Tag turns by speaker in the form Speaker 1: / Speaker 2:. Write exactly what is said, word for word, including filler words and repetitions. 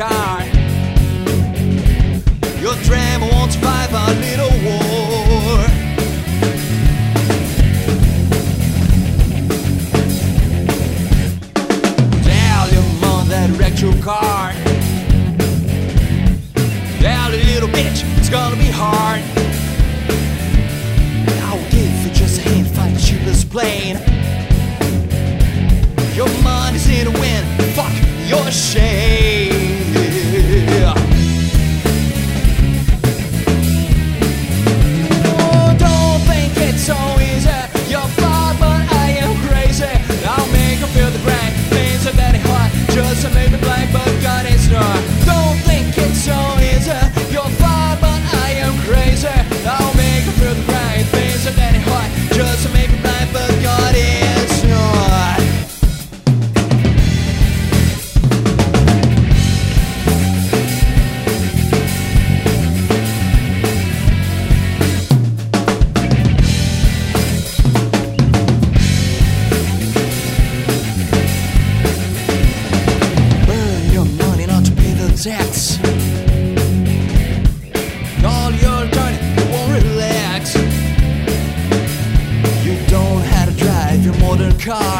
Speaker 1: car. Your dream won't survive a little war. Tell your mom that wrecked your car. Tell a little bitch it's gonna be hard. I will give you just a hand, find the cheapest plane. Your money's in the wind, fuck your shame. Oh, don't think it's so easy. You're far, but I am crazy. I'll make you feel the grind. Things are getting hot, just to make me blind, but God is not. Don't think it's so easy. You're far, but I am crazy. I'll make you feel the grind. Things are getting hot, just to make me blind, but God is not. Tax. All your turn, you won't relax. You don't have to drive your modern car.